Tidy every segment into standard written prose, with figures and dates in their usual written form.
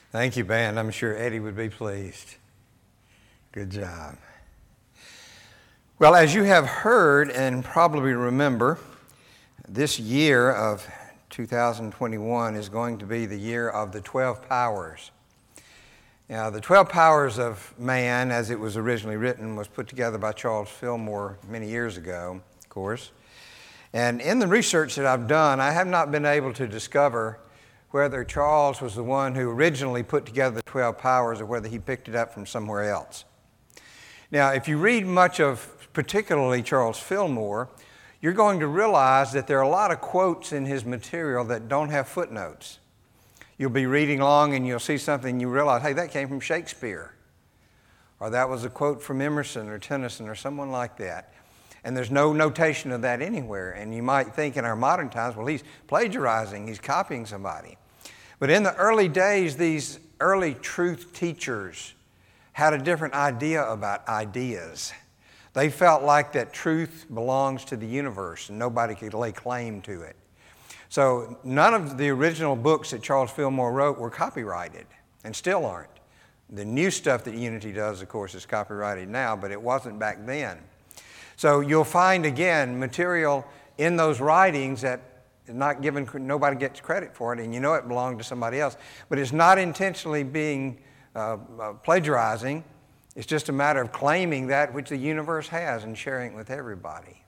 Thank you, band. I'm sure Eddie would be pleased. Good job. Well, as you have heard and probably remember, this year of 2021 is going to be the year of the 12 powers. Now, the 12 powers of man, as it was originally written, was put together by Charles Fillmore many years ago, of course. And in the research that I've done, I have not been able to discover whether Charles was the one who originally put together the 12 powers or whether he picked it up from somewhere else. Now, if you read much of particularly Charles Fillmore, you're going to realize that there are a lot of quotes in his material that don't have footnotes. You'll be reading along and you'll see something and you realize, hey, that came from Shakespeare. Or that was a quote from Emerson or Tennyson or someone like that. And there's no notation of that anywhere. And you might think in our modern times, well, he's plagiarizing, he's copying somebody. But in the early days, these early truth teachers had a different idea about ideas. They felt like that truth belongs to the universe and nobody could lay claim to it. So none of the original books that Charles Fillmore wrote were copyrighted and still aren't. The new stuff that Unity does, of course, is copyrighted now, but it wasn't back then. So you'll find, again, material in those writings that is not given, nobody gets credit for it, and you know it belonged to somebody else. But it's not intentionally being plagiarizing. It's just a matter of claiming that which the universe has and sharing it with everybody.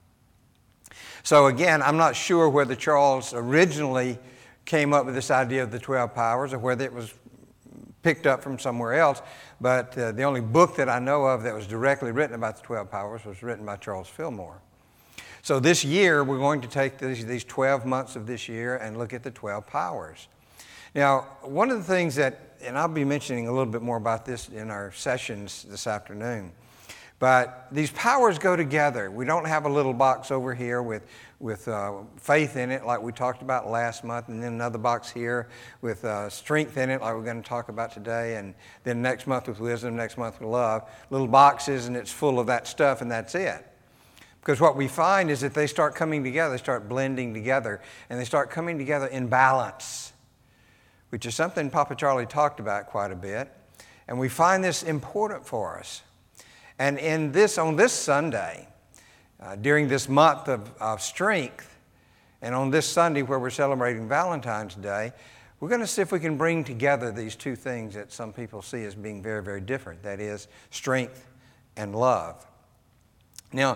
So again, I'm not sure whether Charles originally came up with this idea of the 12 powers or whether it was picked up from somewhere else, but the only book that I know of that was directly written about the 12 powers was written by Charles Fillmore. So this year, we're going to take these 12 months of this year and look at the 12 powers. Now, one of the things that, and I'll be mentioning a little bit more about this in our sessions this afternoon, but these powers go together. We don't have a little box over here with faith in it like we talked about last month, and then another box here with strength in it like we're going to talk about today, and then next month with wisdom, next month with love. Little boxes, and it's full of that stuff, and that's it. Because what we find is that they start coming together, they start blending together, and they start coming together in balance, which is something Papa Charlie talked about quite a bit. And we find this important for us. And on this Sunday, during this month of strength, and on this Sunday where we're celebrating Valentine's Day, we're going to see if we can bring together these two things that some people see as being very, very different. That is, strength and love. Now,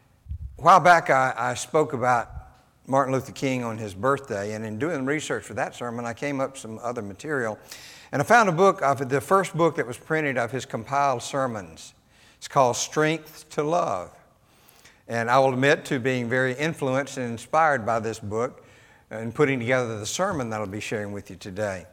a while back I spoke about Martin Luther King on his birthday, and in doing research for that sermon, I came up with some other material. And I found a book, the first book that was printed of his compiled sermons. It's called Strength to Love. And I will admit to being very influenced and inspired by this book and putting together the sermon that I'll be sharing with you today.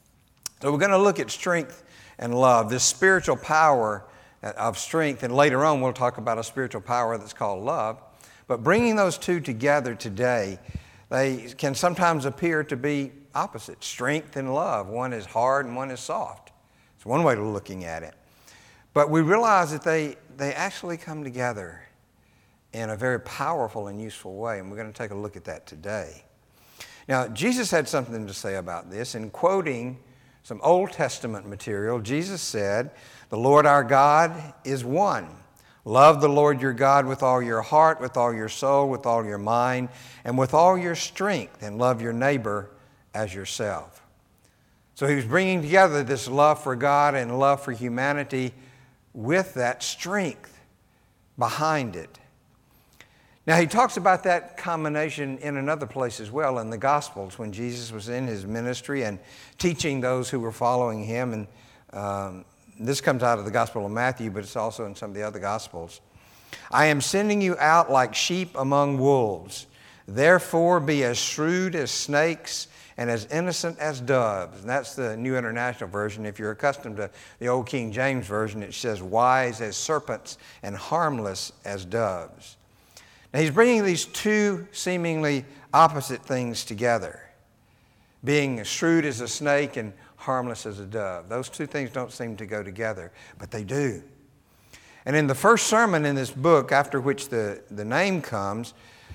So we're going to look at strength and love, this spiritual power of strength, and later on we'll talk about a spiritual power that's called love. But bringing those two together today, they can sometimes appear to be opposite, strength and love. One is hard and one is soft. It's one way of looking at it. But we realize that they actually come together in a very powerful and useful way, and we're going to take a look at that today. Now, Jesus had something to say about this. In quoting some Old Testament material, Jesus said, "The Lord our God is one. Love the Lord your God with all your heart, with all your soul, with all your mind, and with all your strength, and love your neighbor as yourself." So he was bringing together this love for God and love for humanity with that strength behind it. Now, he talks about that combination in another place as well, in the Gospels, when Jesus was in his ministry and teaching those who were following him. And this comes out of the Gospel of Matthew, but it's also in some of the other Gospels. "I am sending you out like sheep among wolves. Therefore, be as shrewd as snakes and as innocent as doves." And that's the New International Version. If you're accustomed to the old King James Version, it says wise as serpents and harmless as doves. Now, he's bringing these two seemingly opposite things together, being as shrewd as a snake and harmless as a dove. Those two things don't seem to go together, but they do. And in the first sermon in this book, after which the name comes,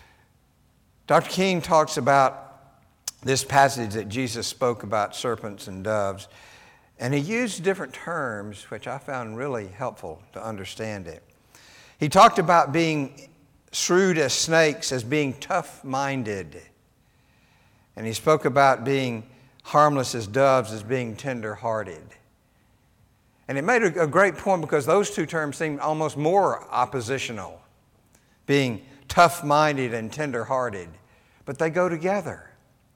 Dr. King talks about this passage that Jesus spoke about serpents and doves. And he used different terms, which I found really helpful to understand it. He talked about being shrewd as snakes, as being tough-minded. And he spoke about being harmless as doves, as being tender-hearted. And it made a great point because those two terms seem almost more oppositional, being tough-minded and tender-hearted. But they go together.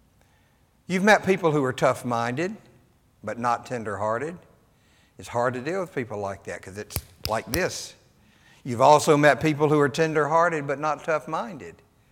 You've met people who are tough-minded, but not tender-hearted. It's hard to deal with people like that because it's like this. You've also met people who are tender-hearted, but not tough-minded.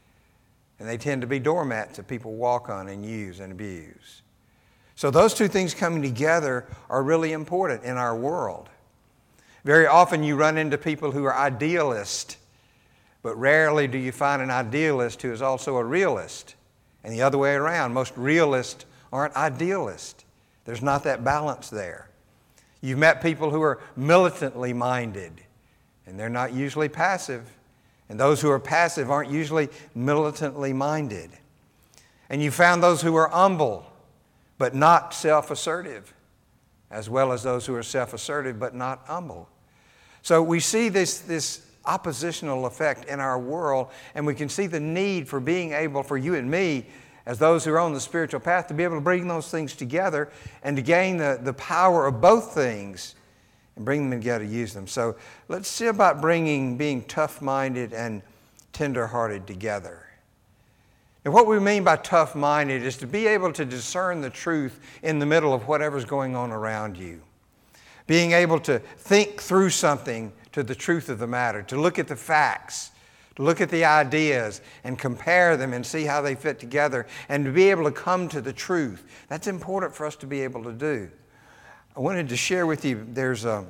And they tend to be doormats that people walk on and use and abuse. So those two things coming together are really important in our world. Very often you run into people who are idealists, but rarely do you find an idealist who is also a realist. And the other way around, most realists aren't idealists. There's not that balance there. You've met people who are militantly minded, and they're not usually passive. And those who are passive aren't usually militantly minded. And you found those who are humble, but not self-assertive, as well as those who are self-assertive, but not humble. So we see this oppositional effect in our world, and we can see the need for being able, for you and me, as those who are on the spiritual path, to be able to bring those things together and to gain the power of both things and bring them together, use them. So let's see about being tough-minded and tender-hearted together. And what we mean by tough-minded is to be able to discern the truth in the middle of whatever's going on around you. Being able to think through something to the truth of the matter, to look at the facts, to look at the ideas and compare them and see how they fit together, and to be able to come to the truth. That's important for us to be able to do. I wanted to share with you, there's a...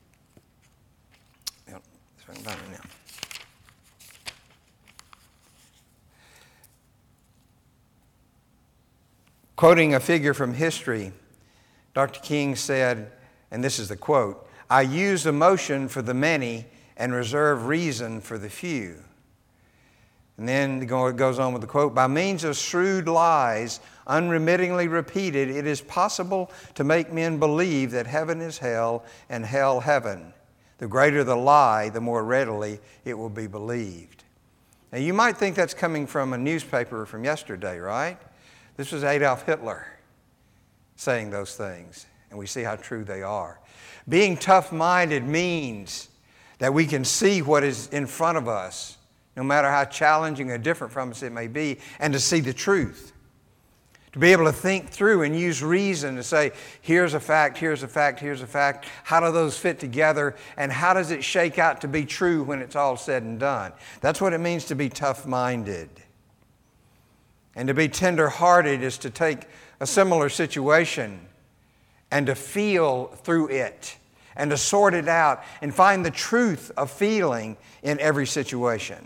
Quoting a figure from history, Dr. King said, and this is the quote, "I use emotion for the many and reserve reason for the few." And then it goes on with the quote, "By means of shrewd lies, unremittingly repeated, it is possible to make men believe that heaven is hell and hell heaven. The greater the lie, the more readily it will be believed." Now you might think that's coming from a newspaper from yesterday, right? This was Adolf Hitler saying those things, and we see how true they are. Being tough-minded means that we can see what is in front of us, no matter how challenging or different from us it may be, and to see the truth. To be able to think through and use reason to say, here's a fact, here's a fact, here's a fact. How do those fit together, and how does it shake out to be true when it's all said and done? That's what it means to be tough-minded. And to be tender-hearted is to take a similar situation and to feel through it and to sort it out and find the truth of feeling in every situation.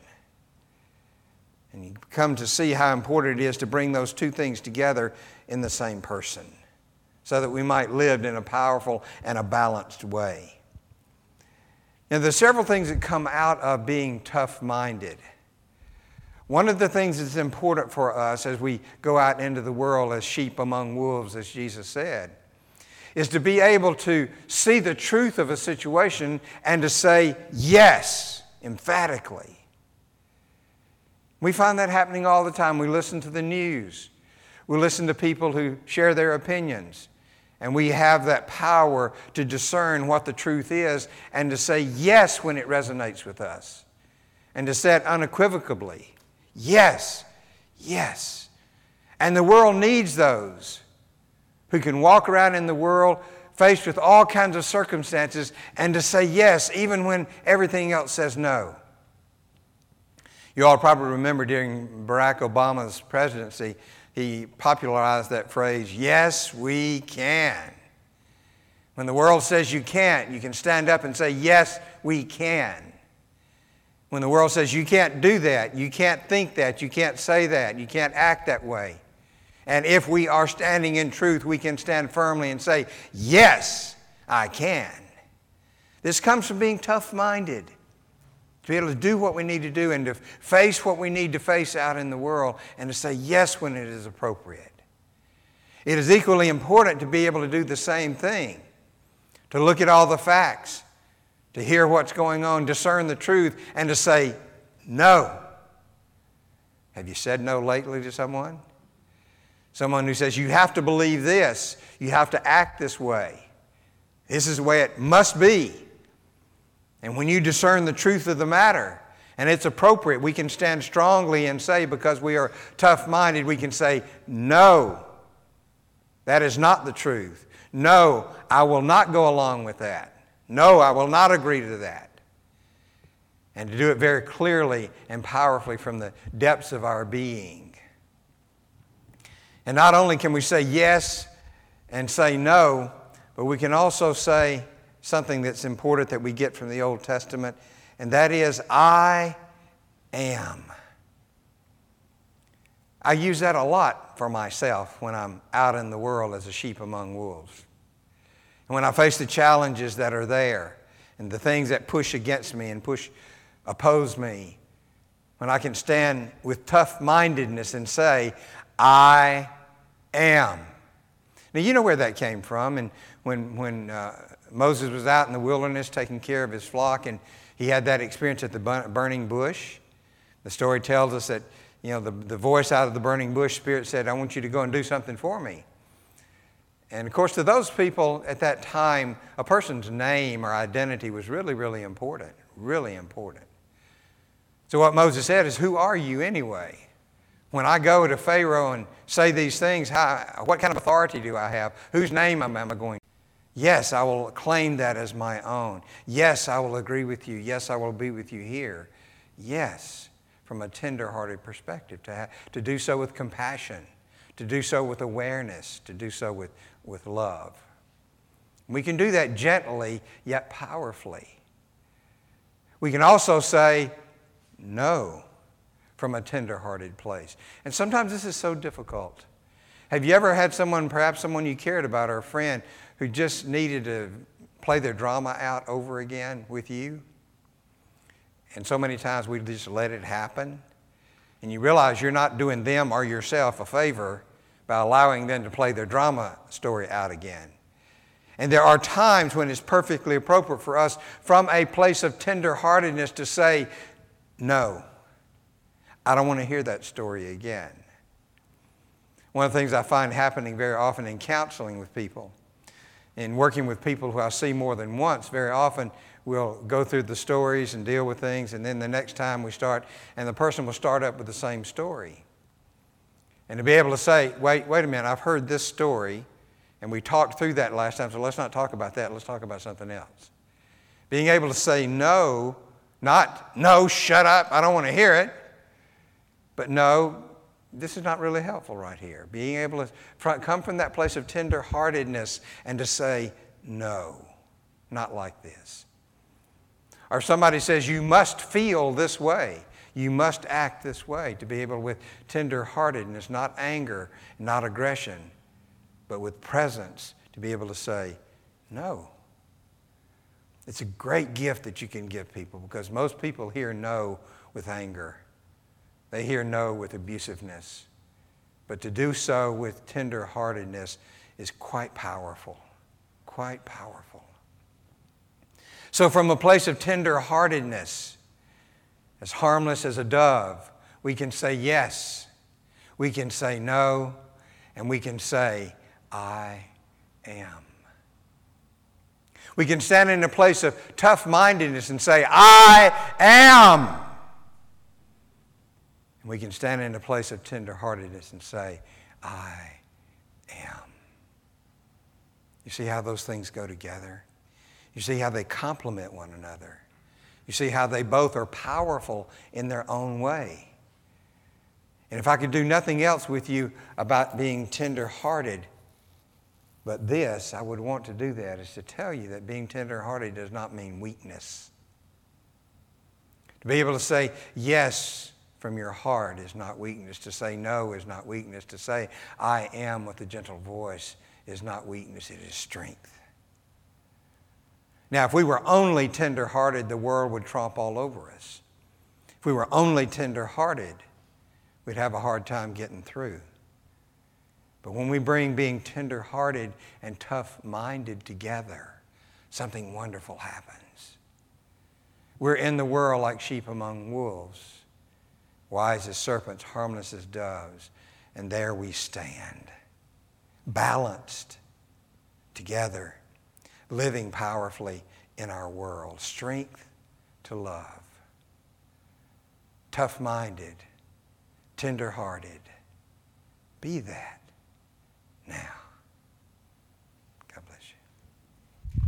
And you come to see how important it is to bring those two things together in the same person so that we might live in a powerful and a balanced way. Now, there's several things that come out of being tough-minded. One of the things that's important for us as we go out into the world as sheep among wolves, as Jesus said, is to be able to see the truth of a situation and to say yes, emphatically. We find that happening all the time. We listen to the news. We listen to people who share their opinions. And we have that power to discern what the truth is and to say yes when it resonates with us. And to say it unequivocally. Yes, yes. And the world needs those who can walk around in the world faced with all kinds of circumstances and to say yes even when everything else says no. You all probably remember during Barack Obama's presidency, he popularized that phrase, yes, we can. When the world says you can't, you can stand up and say, yes, we can. When the world says you can't do that, you can't think that, you can't say that, you can't act that way. And if we are standing in truth, we can stand firmly and say, yes, I can. This comes from being tough-minded. To be able to do what we need to do and to face what we need to face out in the world and to say yes when it is appropriate. It is equally important to be able to do the same thing to look at all the facts, to hear what's going on, discern the truth, and to say no. Have you said no lately to someone? Someone who says, you have to believe this, you have to act this way. This is the way it must be. And when you discern the truth of the matter, and it's appropriate, we can stand strongly and say, because we are tough-minded, we can say, no, that is not the truth. No, I will not go along with that. No, I will not agree to that. And to do it very clearly and powerfully from the depths of our being. And not only can we say yes and say no, but we can also say something that's important that we get from the Old Testament, and that is, I am. I use that a lot for myself when I'm out in the world as a sheep among wolves. And when I face the challenges that are there and the things that push against me and oppose me, when I can stand with tough-mindedness and say, I am. Now, you know where that came from. And when Moses was out in the wilderness taking care of his flock, and he had that experience at the burning bush, the story tells us that, the voice out of the burning bush, Spirit said, I want you to go and do something for me. And of course, to those people at that time, a person's name or identity was really, really important. Really important. So what Moses said is, who are you anyway? When I go to Pharaoh and say these things, what kind of authority do I have? Whose name am I going? Yes, I will claim that as my own. Yes, I will agree with you. Yes, I will be with you here. Yes, from a tender-hearted perspective, to do so with compassion, to do so with awareness, to do so with love. We can do that gently, yet powerfully. We can also say no from a tender-hearted place. And sometimes this is so difficult. Have you ever had perhaps someone you cared about or a friend, who just needed to play their drama out over again with you? And so many times we just let it happen. And you realize you're not doing them or yourself a favor by allowing them to play their drama story out again. And there are times when it's perfectly appropriate for us from a place of tender-heartedness to say, no, I don't want to hear that story again. One of the things I find happening very often in counseling with people, in working with people who I see more than once, very often we'll go through the stories and deal with things, and then the next time we start, and the person will start up with the same story. And to be able to say, wait a minute, I've heard this story, and we talked through that last time, so let's not talk about that, let's talk about something else. Being able to say no, not no, shut up, I don't want to hear it, but no, this is not really helpful right here. Being able to come from that place of tender-heartedness and to say, no, not like this. Or somebody says, you must feel this way. You must act this way. To be able with tender-heartedness, not anger, not aggression, but with presence, to be able to say, no. It's a great gift that you can give people, because most people hear no with anger. They hear no with abusiveness. But to do so with tender-heartedness is quite powerful. Quite powerful. So from a place of tender-heartedness, as harmless as a dove, we can say yes. We can say no. And we can say, I am. We can stand in a place of tough-mindedness and say, I am. We can stand in a place of tender-heartedness and say, I am. You see how those things go together? You see how they complement one another? You see how they both are powerful in their own way? And if I could do nothing else with you about being tender-hearted, but this, I would want to do that, is to tell you that being tender-hearted does not mean weakness. To be able to say yes from your heart is not weakness. To say no is not weakness. To say I am with a gentle voice is not weakness, it is strength. Now, if we were only tender-hearted, the world would tromp all over us. If we were only tender-hearted, we'd have a hard time getting through. But when we bring being tender-hearted and tough-minded together, something wonderful happens. We're in the world like sheep among wolves, wise as serpents, harmless as doves, and there we stand, balanced together, living powerfully in our world. Strength to love, tough-minded, tender-hearted. Be that now. God bless you.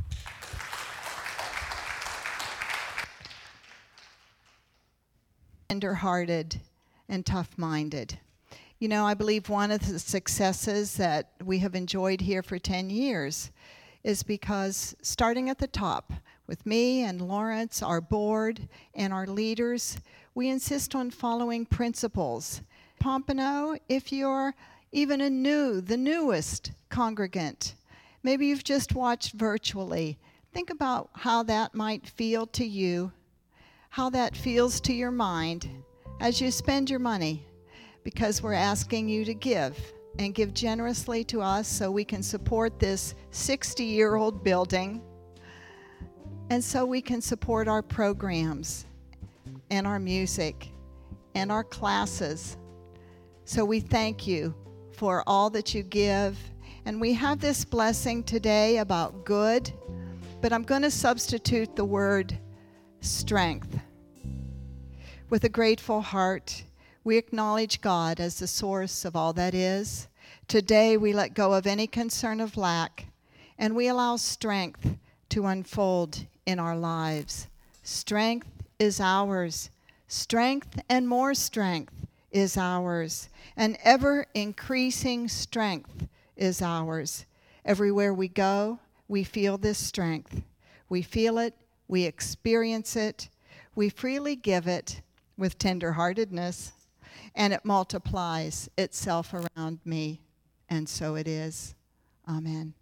Tender-hearted and tough-minded. You know, I believe one of the successes that we have enjoyed here for 10 years is because starting at the top, with me and Lawrence, our board, and our leaders, we insist on following principles. Pompano, if you're even the newest congregant, maybe you've just watched virtually, think about how that might feel to you, how that feels to your mind as you spend your money, because we're asking you to give and give generously to us so we can support this 60-year-old building, and so we can support our programs and our music and our classes. So we thank you for all that you give. And we have this blessing today about good, but I'm going to substitute the word strength. With a grateful heart, we acknowledge God as the source of all that is. Today we let go of any concern of lack, and we allow strength to unfold in our lives. Strength is ours. Strength and more strength is ours. An ever-increasing strength is ours. Everywhere we go, we feel this strength. We feel it, we experience it, we freely give it with tenderheartedness, and it multiplies itself around me. And so it is. Amen.